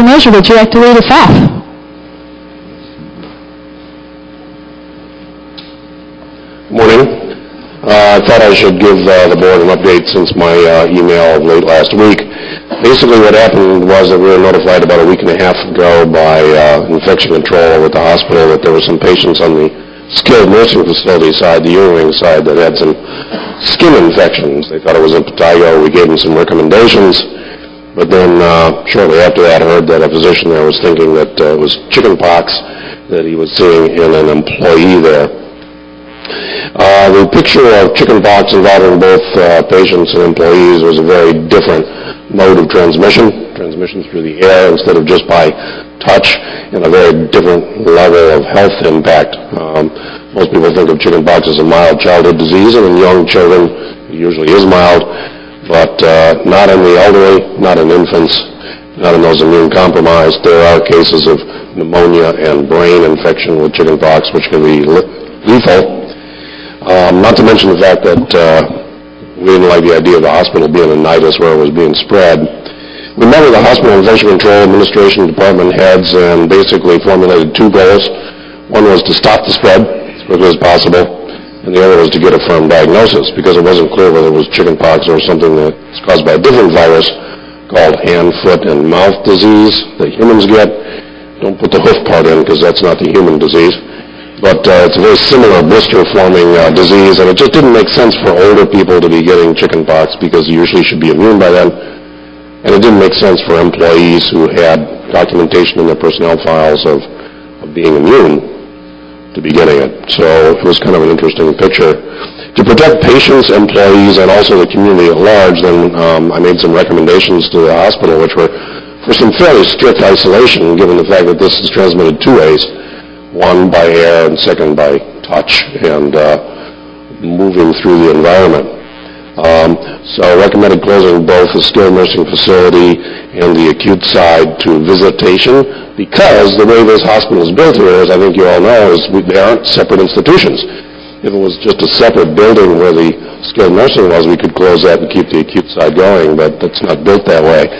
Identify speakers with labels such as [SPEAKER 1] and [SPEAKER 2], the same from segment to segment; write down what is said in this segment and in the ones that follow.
[SPEAKER 1] Dr. Moser, would you like to lead us off?
[SPEAKER 2] Good morning. I thought I should give the board an update since my email late last week. Basically what happened was that we were notified about a week and a half ago by infection control at the hospital that there were some patients on the skilled nursing facility side, the urine side, that had some skin infections. They thought it was impetigo. We gave them some recommendations. But then shortly after that, I heard that a physician there was thinking that it was chicken pox that he was seeing in an employee there. The picture of chicken pox involving both patients and employees was a very different mode of transmission through the air instead of just by touch, and a very different level of health impact. Most people think of chicken pox as a mild childhood disease, and in young children it usually is mild, but not in the elderly, not in infants, not in those immune compromised. There are cases of pneumonia and brain infection with chicken pox, which can be lethal. Not to mention the fact that we didn't like the idea of the hospital being a nidus where it was being spread. We met with the Hospital Infection Control Administration department heads and basically formulated two goals. One was to stop the spread as quickly as possible, and the other was to get a firm diagnosis, because it wasn't clear whether it was chicken pox or something that's caused by a different virus called hand, foot, and mouth disease that humans get. Don't put the hoof part in, because that's not the human disease. But it's a very similar blister-forming disease, and it just didn't make sense for older people to be getting chicken pox because you usually should be immune by then. And it didn't make sense for employees who had documentation in their personnel files of being immune to be getting it. So it was kind of an interesting picture. To protect patients, employees, and also the community at large, then I made some recommendations to the hospital, which were for some fairly strict isolation, given the fact that this is transmitted two ways. One by air and second by touch and moving through the environment. So I recommended closing both the skilled nursing facility and the acute side to visitation, because the way this hospital is built here, as I think you all know, is they aren't separate institutions. If it was just a separate building where the skilled nursing was, we could close that and keep the acute side going, but that's not built that way.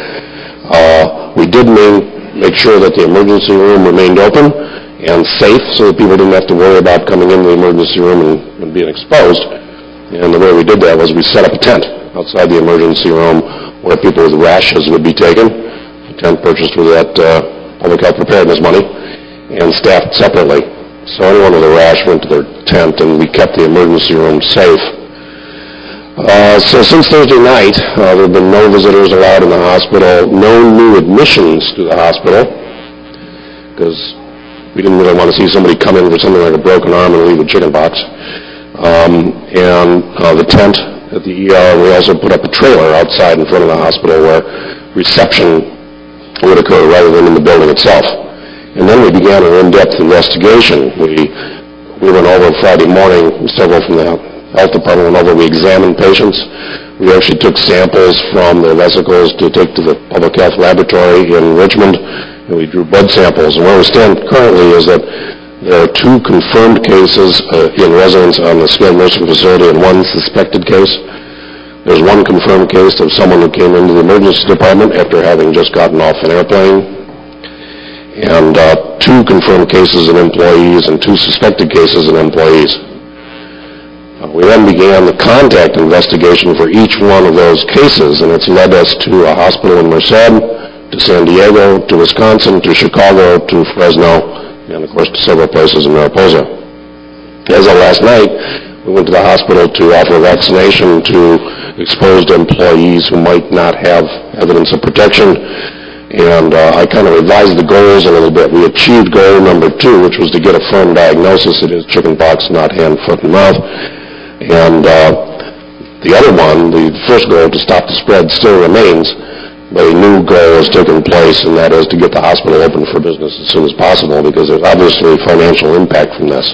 [SPEAKER 2] We did make sure that the emergency room remained open and safe, so that people didn't have to worry about coming into the emergency room and being exposed. And the way we did that was we set up a tent outside the emergency room where people with rashes would be taken, a tent purchased with that public health preparedness money, and staffed separately. So anyone with a rash went to their tent, and we kept the emergency room safe. So since Thursday night, there have been no visitors allowed in the hospital, no new admissions to the hospital, because we didn't really want to see somebody come in with something like a broken arm and leave with chicken pox. And the tent at the ER, we also put up a trailer outside in front of the hospital where reception would occur rather than in the building itself. And then we began an in-depth investigation. We went over Friday morning, several from the health department went over, we examined patients. We actually took samples from their vesicles to take to the public health laboratory in Richmond, and we drew blood samples. And where we stand currently is that there are two confirmed cases in residents on the skilled nursing facility and one suspected case. There's one confirmed case of someone who came into the emergency department after having just gotten off an airplane, and two confirmed cases of employees and two suspected cases of employees. We then began the contact investigation for each one of those cases, and it's led us to a hospital in Merced, to San Diego, to Wisconsin, to Chicago, to Fresno, and of course to several places in Mariposa. As of last night, we went to the hospital to offer vaccination to exposed employees who might not have evidence of protection, and I kind of revised the goals a little bit. We achieved goal number 2, which was to get a firm diagnosis. It is chicken pox, not hand, foot, and mouth. And the other one, the first goal to stop the spread, still remains, but a new goal has taken place, and that is to get the hospital open for business as soon as possible, because there's obviously financial impact from this.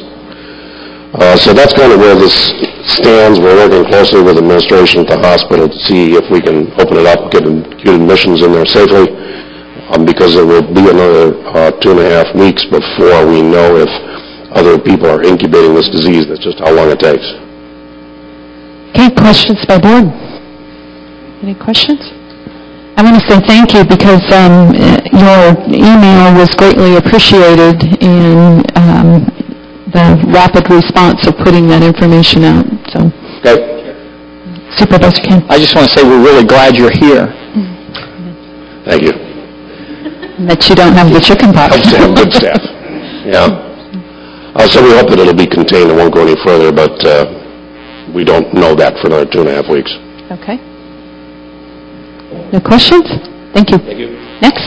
[SPEAKER 2] So that's kind of where this stands. We're working closely with administration at the hospital to see if we can open it up, get acute admissions in there safely, because there will be another 2.5 weeks before we know if other people are incubating this disease. That's just how long it takes.
[SPEAKER 1] Okay, questions by board? Any questions? I want to say thank you because your email was greatly appreciated in the rapid response of putting that information out. So,
[SPEAKER 2] Okay.
[SPEAKER 1] Supervisor Ken.
[SPEAKER 3] I just want to say we're really glad you're here.
[SPEAKER 2] Thank you.
[SPEAKER 1] That you don't have the chicken pox.
[SPEAKER 2] Helps to have good staff. Yeah. So we hope that it'll be contained. It won't go any further, but we don't know that for another 2.5 weeks.
[SPEAKER 1] Okay. No questions? Thank you.
[SPEAKER 2] Thank you.
[SPEAKER 1] Next.